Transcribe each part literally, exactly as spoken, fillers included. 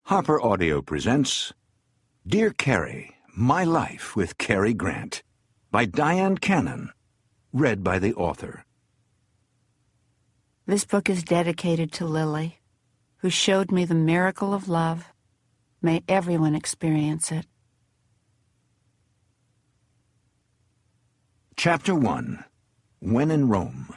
Harper Audio presents Dear Cary, My Life with Cary Grant by Diane Cannon, read by the author. This book is dedicated to Lily, who showed me the miracle of love. May everyone experience it. Chapter one. When in Rome.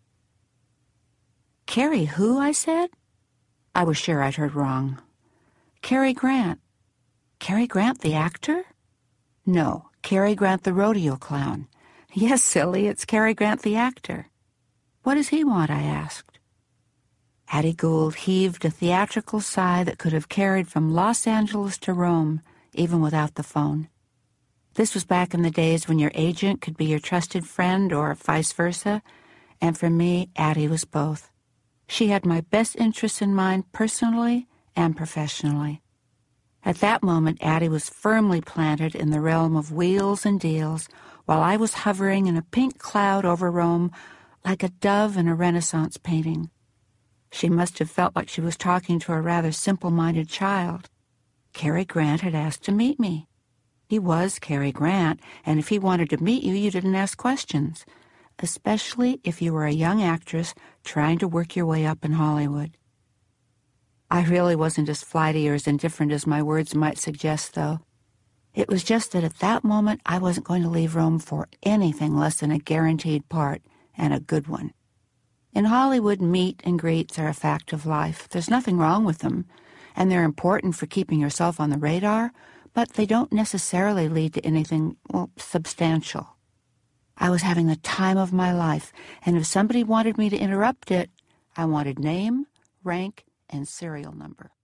Cary who, I said? I was sure I'd heard wrong. Cary Grant. Cary Grant, the actor? No, Cary Grant, the rodeo clown. Yes, silly, it's Cary Grant, the actor. What does he want, I asked. Addie Gould heaved a theatrical sigh that could have carried from Los Angeles to Rome, even without the phone. This was back in the days when your agent could be your trusted friend or vice versa, and for me, Addie was both. She had my best interests in mind personally and professionally. At that moment, Addie was firmly planted in the realm of wheels and deals, while I was hovering in a pink cloud over Rome like a dove in a Renaissance painting. She must have felt like she was talking to a rather simple-minded child. Cary Grant had asked to meet me. He was Cary Grant, and if he wanted to meet you, you didn't ask questions, especially if you were a young actress trying to work your way up in Hollywood. I really wasn't as flighty or as indifferent as my words might suggest, though. It was just that at that moment I wasn't going to leave Rome for anything less than a guaranteed part, and a good one. In Hollywood, meet and greets are a fact of life. There's nothing wrong with them, and they're important for keeping yourself on the radar, but they don't necessarily lead to anything, well, substantial. I was having the time of my life, and if somebody wanted me to interrupt it, I wanted name, rank, and serial number.